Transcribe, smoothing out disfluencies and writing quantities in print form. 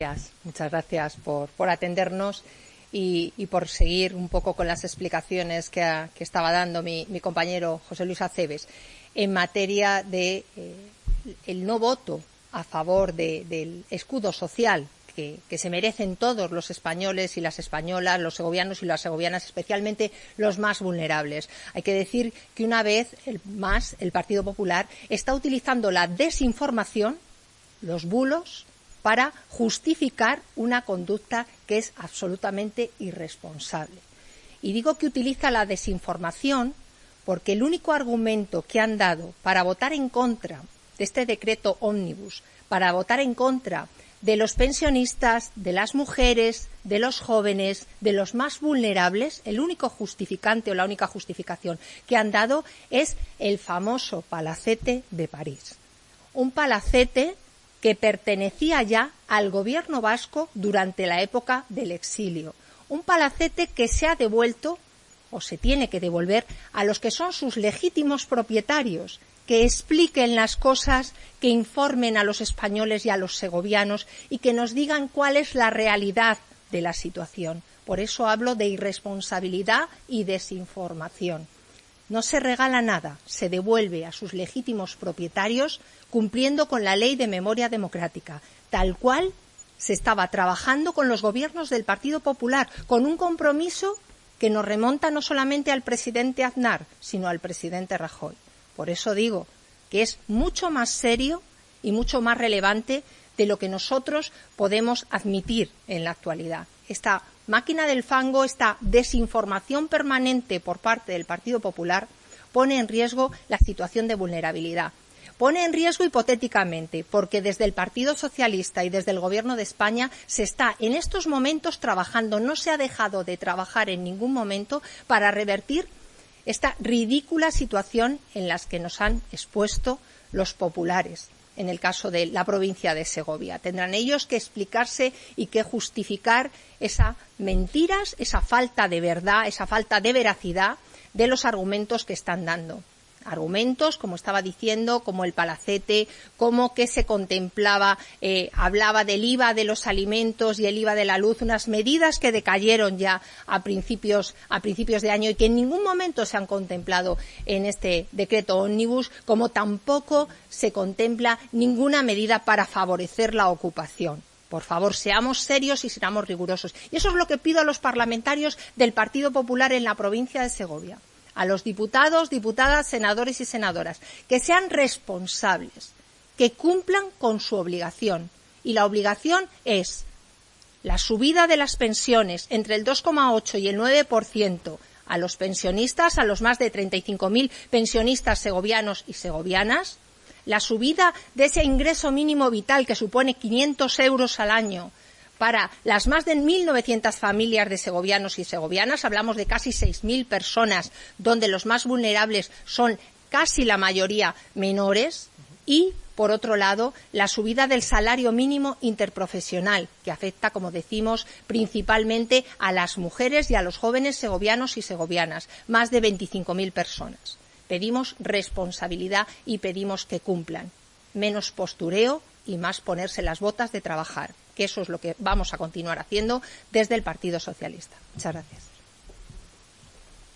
Muchas gracias por atendernos y por seguir un poco con las explicaciones que estaba dando mi compañero José Luis Acebes en materia de el no voto a favor del escudo social que se merecen todos los españoles y las españolas, los segovianos y las segovianas, especialmente los más vulnerables. Hay que decir que una vez más el Partido Popular está utilizando la desinformación, los bulos, para justificar una conducta que es absolutamente irresponsable. Y digo que utiliza la desinformación porque el único argumento que han dado para votar en contra de este decreto ómnibus, para votar en contra de los pensionistas, de las mujeres, de los jóvenes, de los más vulnerables, el único justificante o la única justificación que han dado es el famoso palacete de París. Un palacete que pertenecía ya al gobierno vasco durante la época del exilio. Un palacete que se ha devuelto, o se tiene que devolver, a los que son sus legítimos propietarios, que expliquen las cosas, que informen a los españoles y a los segovianos y que nos digan cuál es la realidad de la situación. Por eso hablo de irresponsabilidad y desinformación. No se regala nada, se devuelve a sus legítimos propietarios cumpliendo con la Ley de Memoria Democrática, tal cual se estaba trabajando con los gobiernos del Partido Popular, con un compromiso que nos remonta no solamente al presidente Aznar, sino al presidente Rajoy. Por eso digo que es mucho más serio y mucho más relevante de lo que nosotros podemos admitir en la actualidad. Esta máquina del fango, esta desinformación permanente por parte del Partido Popular pone en riesgo la situación de vulnerabilidad. Pone en riesgo hipotéticamente, porque desde el Partido Socialista y desde el Gobierno de España se está en estos momentos trabajando, no se ha dejado de trabajar en ningún momento para revertir esta ridícula situación en la que nos han expuesto los populares. En el caso de la provincia de Segovia. Tendrán ellos que explicarse y que justificar esas mentiras, esa falta de verdad, esa falta de veracidad de los argumentos que están dando. Argumentos, como estaba diciendo, como el palacete, como que se contemplaba, hablaba del IVA de los alimentos y el IVA de la luz, unas medidas que decayeron ya a principios de año y que en ningún momento se han contemplado en este decreto ómnibus, como tampoco se contempla ninguna medida para favorecer la ocupación. Por favor, seamos serios y seamos rigurosos. Y eso es lo que pido a los parlamentarios del Partido Popular en la provincia de Segovia. A los diputados, diputadas, senadores y senadoras, que sean responsables, que cumplan con su obligación. Y la obligación es la subida de las pensiones entre el 2,8 y el 9% a los pensionistas, a los más de 35.000 pensionistas segovianos y segovianas, la subida de ese ingreso mínimo vital que supone 500 euros al año para las más de 1.900 familias de segovianos y segovianas, hablamos de casi 6.000 personas, donde los más vulnerables son casi la mayoría menores, y, por otro lado, la subida del salario mínimo interprofesional, que afecta, como decimos, principalmente a las mujeres y a los jóvenes segovianos y segovianas, más de 25.000 personas. Pedimos responsabilidad y pedimos que cumplan. Menos postureo y más ponerse las botas de trabajar, que eso es lo que vamos a continuar haciendo desde el Partido Socialista. Muchas gracias.